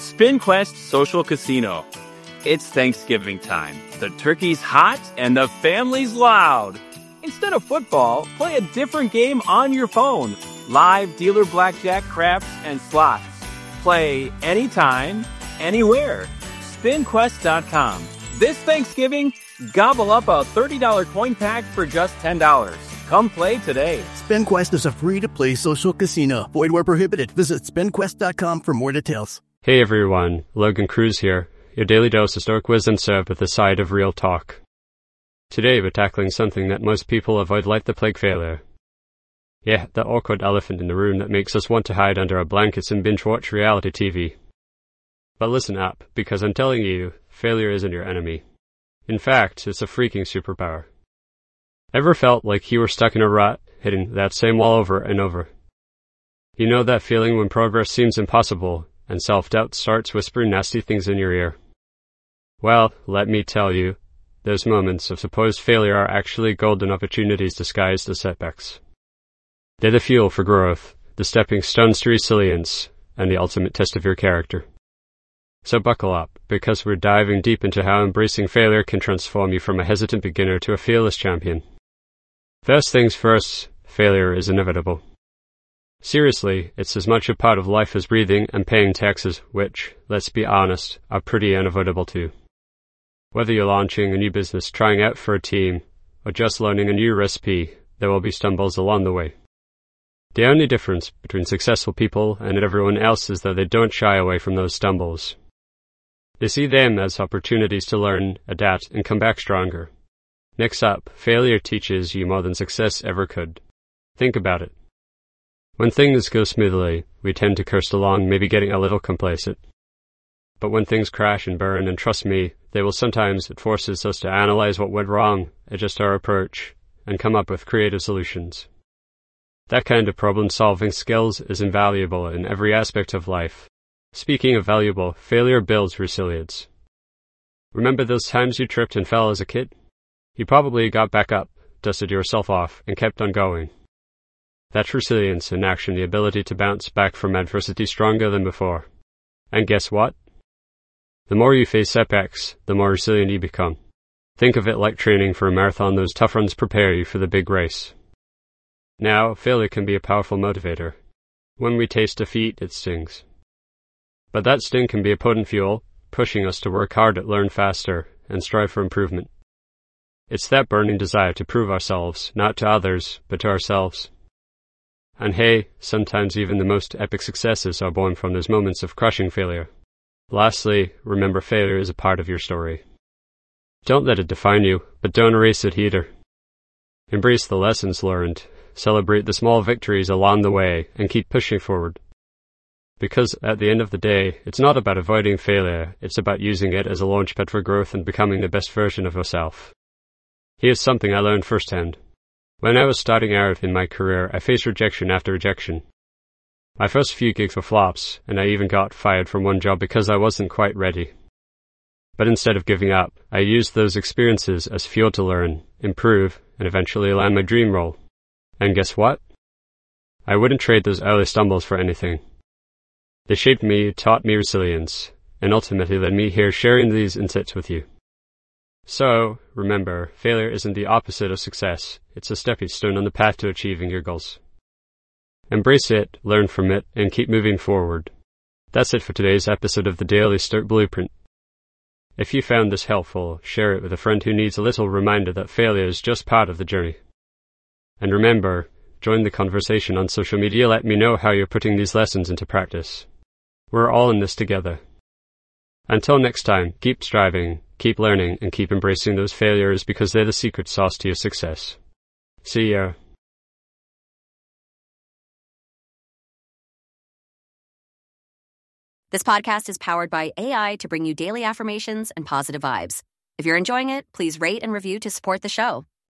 SpinQuest Social Casino. It's Thanksgiving time. The turkey's hot and the family's loud. Instead of football, play a different game on your phone. Live dealer blackjack, craps, and slots. Play anytime, anywhere. SpinQuest.com. This Thanksgiving, gobble up a $30 coin pack for just $10. Come play today. SpinQuest is a free-to-play social casino. Void where prohibited. Visit SpinQuest.com for more details. Hey everyone, Logan Cruz here. Your daily dose of Stoic wisdom served with a side of real talk. Today we're tackling something that most people avoid like the plague: failure. Yeah, that awkward elephant in the room that makes us want to hide under our blankets and binge-watch reality TV. But listen up, because I'm telling you, failure isn't your enemy. In fact, it's a freaking superpower. Ever felt like you were stuck in a rut, hitting that same wall over and over? You know that feeling when progress seems impossible, and self-doubt starts whispering nasty things in your ear? Well, let me tell you, those moments of supposed failure are actually golden opportunities disguised as setbacks. They're the fuel for growth, the stepping stones to resilience, and the ultimate test of your character. So buckle up, because we're diving deep into how embracing failure can transform you from a hesitant beginner to a fearless champion. First things first, failure is inevitable. Seriously, it's as much a part of life as breathing and paying taxes, which, let's be honest, are pretty unavoidable too. Whether you're launching a new business, trying out for a team, or just learning a new recipe, there will be stumbles along the way. The only difference between successful people and everyone else is that they don't shy away from those stumbles. They see them as opportunities to learn, adapt, and come back stronger. Next up, failure teaches you more than success ever could. Think about it. When things go smoothly, we tend to coast along, maybe getting a little complacent. But when things crash and burn, and trust me, they will sometimes, it forces us to analyze what went wrong, adjust our approach, and come up with creative solutions. That kind of problem-solving skills is invaluable in every aspect of life. Speaking of valuable, failure builds resilience. Remember those times you tripped and fell as a kid? You probably got back up, dusted yourself off, and kept on going. That's resilience in action, the ability to bounce back from adversity stronger than before. And guess what? The more you face setbacks, the more resilient you become. Think of it like training for a marathon. Those tough runs prepare you for the big race. Now, failure can be a powerful motivator. When we taste defeat, it stings. But that sting can be a potent fuel, pushing us to work hard, learn faster, and strive for improvement. It's that burning desire to prove ourselves, not to others, but to ourselves. And hey, sometimes even the most epic successes are born from those moments of crushing failure. Lastly, remember failure is a part of your story. Don't let it define you, but don't erase it either. Embrace the lessons learned, celebrate the small victories along the way, and keep pushing forward. Because at the end of the day, it's not about avoiding failure, it's about using it as a launchpad for growth and becoming the best version of yourself. Here's something I learned firsthand. When I was starting out in my career, I faced rejection after rejection. My first few gigs were flops, and I even got fired from one job because I wasn't quite ready. But instead of giving up, I used those experiences as fuel to learn, improve, and eventually land my dream role. And guess what? I wouldn't trade those early stumbles for anything. They shaped me, taught me resilience, and ultimately led me here sharing these insights with you. So, remember, failure isn't the opposite of success. It's a stepping stone on the path to achieving your goals. Embrace it, learn from it, and keep moving forward. That's it for today's episode of the Daily Stoic Blueprint. If you found this helpful, share it with a friend who needs a little reminder that failure is just part of the journey. And remember, join the conversation on social media. Let me know how you're putting these lessons into practice. We're all in this together. Until next time, keep striving, keep learning, and keep embracing those failures because they're the secret sauce to your success. See ya. This podcast is powered by AI to bring you daily affirmations and positive vibes. If you're enjoying it, please rate and review to support the show.